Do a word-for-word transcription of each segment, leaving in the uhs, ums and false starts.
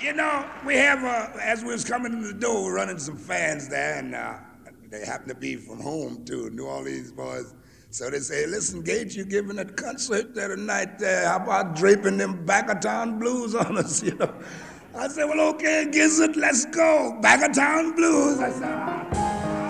You know, we have, uh, as we was coming in the door, we're running some fans there, and uh, they happen to be from home, too, New Orleans boys. So they say, listen, Gates, you giving a concert there tonight. Uh, how about draping them back of town blues on us, you know? I said, well, okay, Gizzard, let's go. Back of town blues. I said, ah.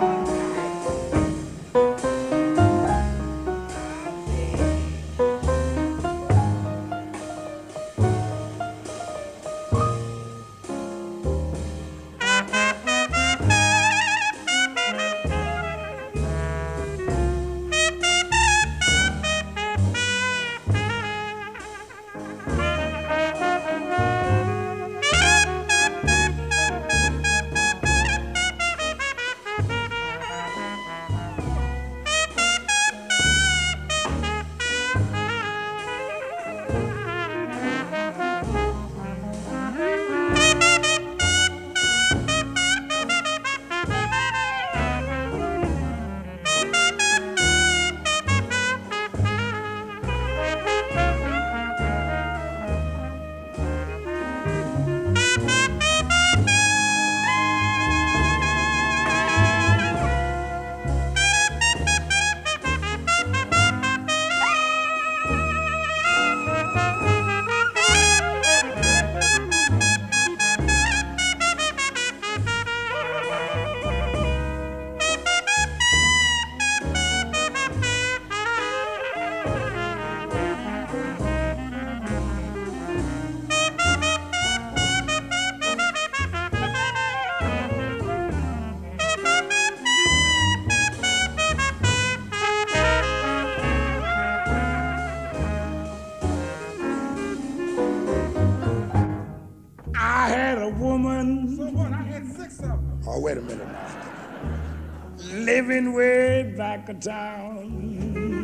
I had a woman. So what? I had six of them. Oh, wait a minute now. Living way back of town.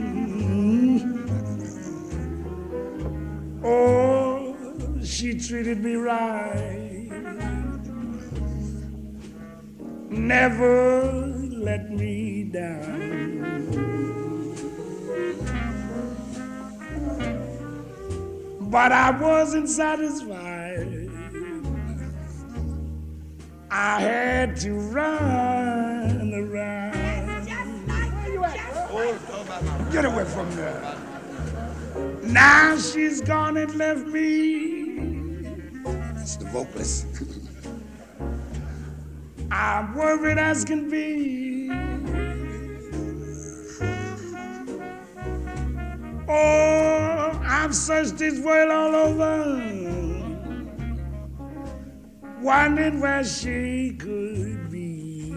Oh, she treated me right. Never let me down. But I wasn't satisfied. I had to run around. Where you at, bro? Get away from there. Now she's gone and left me. That's the vocalist. I'm worried as can be. Oh, I've searched this world all over, wondering where she could be.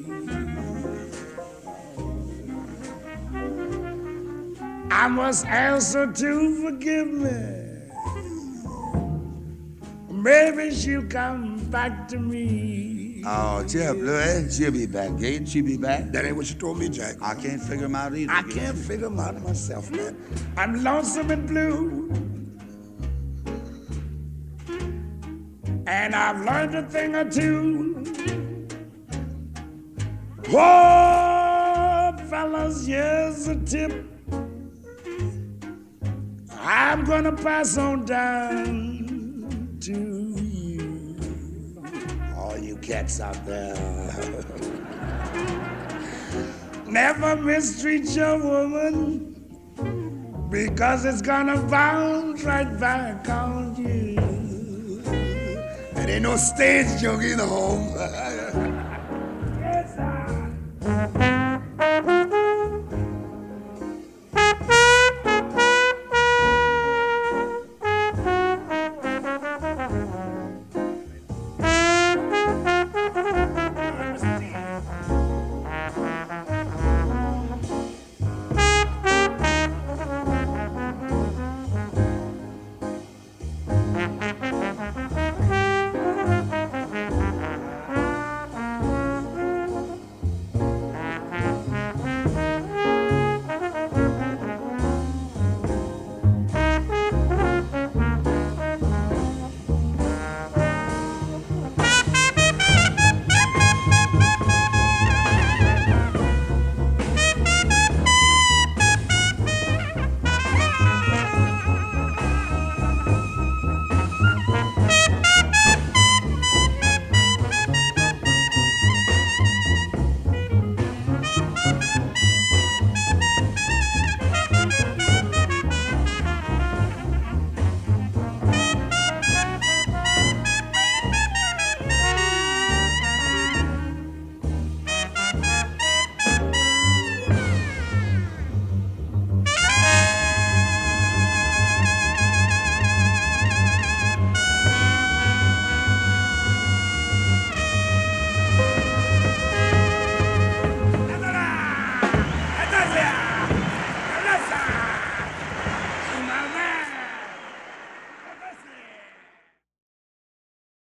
I must ask her to forgive me. Maybe she'll come back to me. Oh, tell Blue, she'll be back. Gates, she'll be back. That ain't what you told me, Jack. I can't figure him out either. I Gates. can't figure them out myself, man. I'm lonesome and blue. And I've learned a thing or two. Oh, fellas, here's a tip. I'm gonna pass on down to you. All you cats out there. Never mistreat your woman, because it's gonna bounce right back on you. And ain't no stage joke either, home. Yes, sir.